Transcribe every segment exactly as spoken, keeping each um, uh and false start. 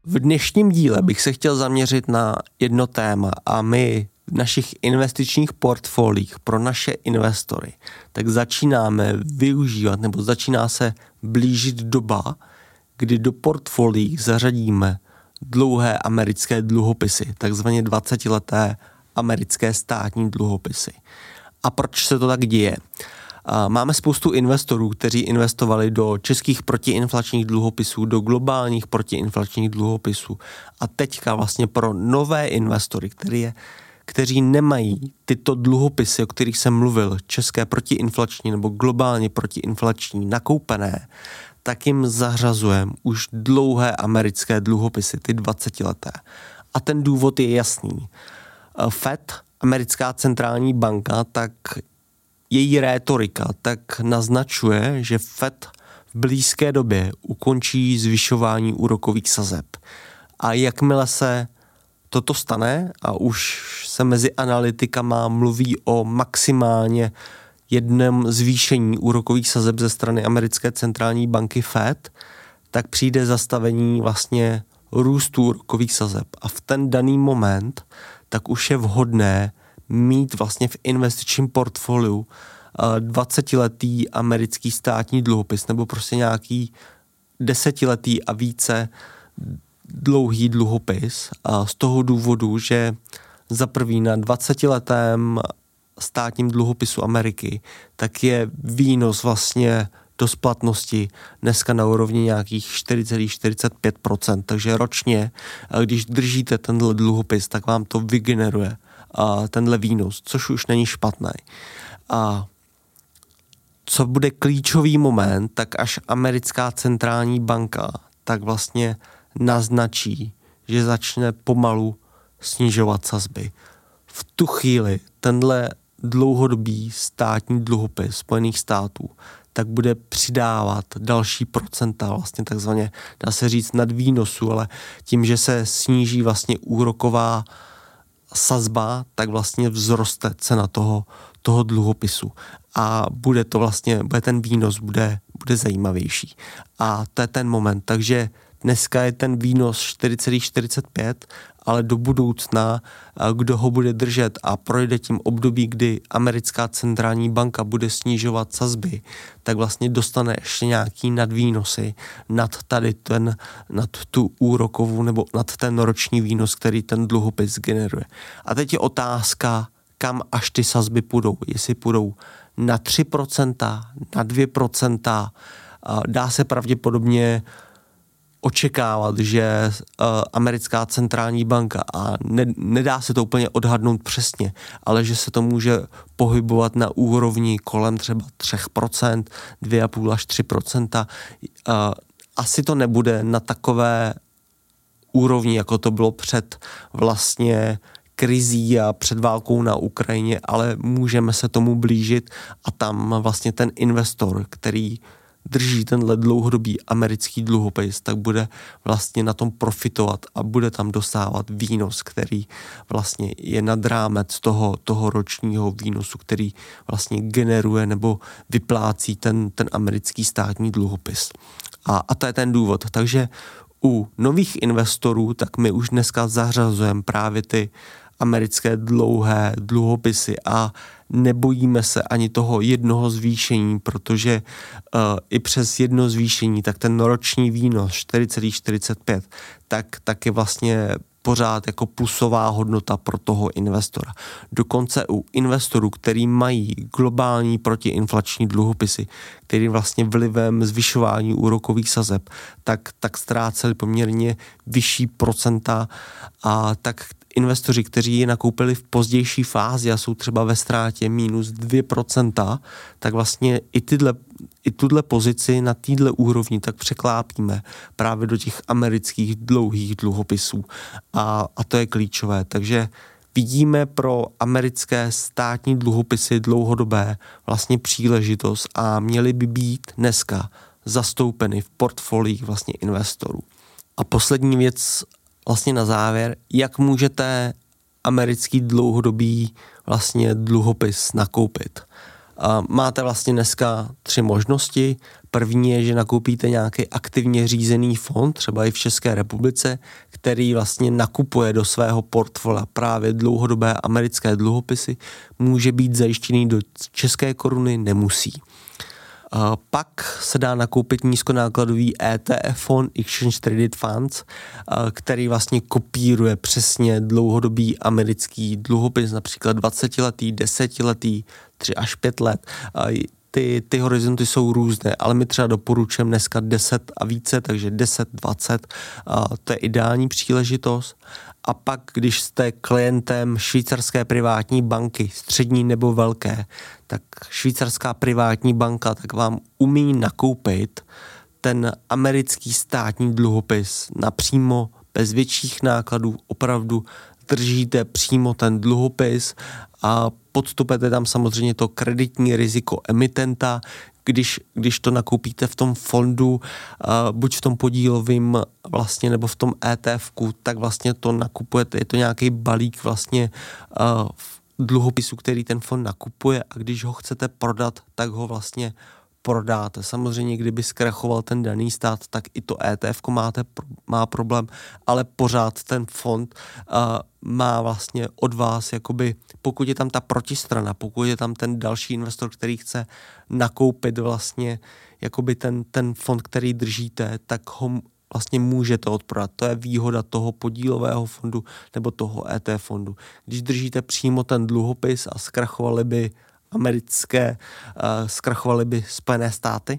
V dnešním díle bych se chtěl zaměřit na jedno téma a my v našich investičních portfoliích pro naše investory tak začínáme využívat nebo začíná se blížit doba, kdy do portfolií zařadíme dlouhé americké dluhopisy, takzvaně dvacetileté americké státní dluhopisy. A proč se to tak děje? Máme spoustu investorů, kteří investovali do českých protiinflačních dluhopisů, do globálních protiinflačních dluhopisů. A teďka vlastně pro nové investory, který je, kteří nemají tyto dluhopisy, o kterých jsem mluvil, české protiinflační nebo globálně protiinflační nakoupené, tak jim zařazujeme už dlouhé americké dluhopisy, ty dvacetileté. A ten důvod je jasný. Fed, americká centrální banka, tak její rétorika tak naznačuje, že Fed v blízké době ukončí zvyšování úrokových sazeb. A jakmile se toto stane, a už se mezi analytikama mluví o maximálně jednom zvýšení úrokových sazeb ze strany americké centrální banky Fed, tak přijde zastavení vlastně růstu úrokových sazeb. A v ten daný moment tak už je vhodné mít vlastně v investičním portfoliu dvacetiletý americký státní dluhopis nebo prostě nějaký desetiletý a více dlouhý dluhopis z toho důvodu, že za prvý na dvacetiletém státním dluhopisu Ameriky tak je výnos vlastně do splatnosti dneska na úrovni nějakých čtyři celá čtyřicet pět procent, takže ročně, když držíte tenhle dluhopis, tak vám to vygeneruje tenhle výnos, což už není špatné. A co bude klíčový moment, tak až americká centrální banka tak vlastně naznačí, že začne pomalu snižovat sazby. V tu chvíli tenhle dlouhodobý státní dluhopis Spojených států tak bude přidávat další procenta, vlastně takzvaně, dá se říct, nad výnosu, ale tím, že se sníží vlastně úroková sazba, tak vlastně vzroste cena toho, toho dluhopisu. A bude to vlastně, bude ten výnos bude, bude zajímavější. A to je ten moment. Takže dneska je ten výnos čtyři celá čtyřicet pět, ale do budoucna, kdo ho bude držet a projde tím období, kdy americká centrální banka bude snižovat sazby, tak vlastně dostane ještě nějaký nadvýnosy nad tady ten, nad tu úrokovou nebo nad ten roční výnos, který ten dluhopis generuje. A teď je otázka, kam až ty sazby půjdou. Jestli půjdou na tři procenta, na dvě procenta, dá se pravděpodobně očekávat, že uh, americká centrální banka, a ne, nedá se to úplně odhadnout přesně, ale že se to může pohybovat na úrovni kolem třeba tři procenta, dvě celá pět až tři procenta. Uh, asi to nebude na takové úrovni, jako to bylo před vlastně krizí a před válkou na Ukrajině, ale můžeme se tomu blížit a tam vlastně ten investor, který drží tenhle dlouhodobý americký dluhopis, tak bude vlastně na tom profitovat a bude tam dostávat výnos, který vlastně je nad rámec toho, toho ročního výnosu, který vlastně generuje nebo vyplácí ten, ten americký státní dluhopis. A, a to je ten důvod. Takže u nových investorů, tak my už dneska zařazujeme právě ty americké dlouhé dluhopisy a nebojíme se ani toho jednoho zvýšení, protože uh, i přes jedno zvýšení, tak ten roční výnos čtyři celá čtyřicet pět, tak, tak je vlastně pořád jako plusová hodnota pro toho investora. Dokonce u investorů, který mají globální protiinflační dluhopisy, který vlastně vlivem zvyšování úrokových sazeb, tak, tak ztráceli poměrně vyšší procenta a tak investoři, kteří je nakoupili v pozdější fázi a jsou třeba ve ztrátě minus dvě procenta, tak vlastně i tyhle, i tuhle pozici na téhle úrovni tak překlápíme právě do těch amerických dlouhých dluhopisů. A, a to je klíčové. Takže vidíme pro americké státní dluhopisy dlouhodobé vlastně příležitost a měly by být dneska zastoupeny v portfoliích vlastně investorů. A poslední věc vlastně na závěr, jak můžete americký dlouhodobý vlastně dluhopis nakoupit. Máte vlastně dneska tři možnosti. První je, že nakoupíte nějaký aktivně řízený fond, třeba i v České republice, který vlastně nakupuje do svého portfolia právě dlouhodobé americké dluhopisy. Může být zajištěný do české koruny, nemusí. Pak se dá nakoupit nízkonákladový E T F fond, Exchange Traded Funds, který vlastně kopíruje přesně dlouhodobý americký dluhopis, například dvacetiletý, desetiletý, tři až pět let. Ty, ty horizonty jsou různé, ale my třeba doporučujeme dneska deset a více, takže deset, dvacet, to je ideální příležitost. A pak, když jste klientem švýcarské privátní banky, střední nebo velké, tak švýcarská privátní banka tak vám umí nakoupit ten americký státní dluhopis napřímo, bez větších nákladů, opravdu držíte přímo ten dluhopis a podstupujete tam samozřejmě to kreditní riziko emitenta. Když, když to nakoupíte v tom fondu, uh, buď v tom podílovém vlastně, nebo v tom E T F ku, tak vlastně to nakupujete, je to nějaký balík vlastně uh, dluhopisu, který ten fond nakupuje a když ho chcete prodat, tak ho vlastně prodáte. Samozřejmě, kdyby zkrachoval ten daný stát, tak i to E T F ko máte, má problém, ale pořád ten fond uh, má vlastně od vás, jakoby, pokud je tam ta protistrana, pokud je tam ten další investor, který chce nakoupit vlastně jakoby ten, ten fond, který držíte, tak ho vlastně můžete odprodat. To je výhoda toho podílového fondu nebo toho E T F fondu. Když držíte přímo ten dluhopis a zkrachovali by americké, uh, zkrachovaly by Spojené státy,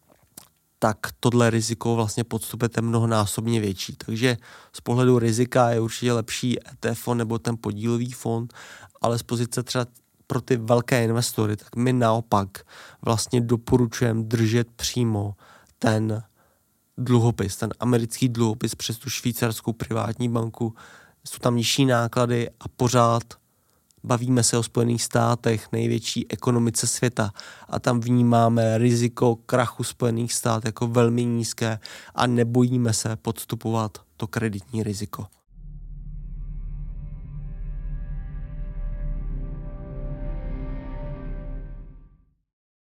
tak tohle riziko vlastně podstupujete mnohonásobně větší. Takže z pohledu rizika je určitě lepší E T F fond nebo ten podílový fond, ale z pozice třeba pro ty velké investory, tak my naopak vlastně doporučujeme držet přímo ten dluhopis, ten americký dluhopis přes tu švýcarskou privátní banku. Jsou tam nižší náklady a pořád bavíme se o Spojených státech, největší ekonomice světa a tam vnímáme riziko krachu Spojených států jako velmi nízké a nebojíme se podstupovat to kreditní riziko.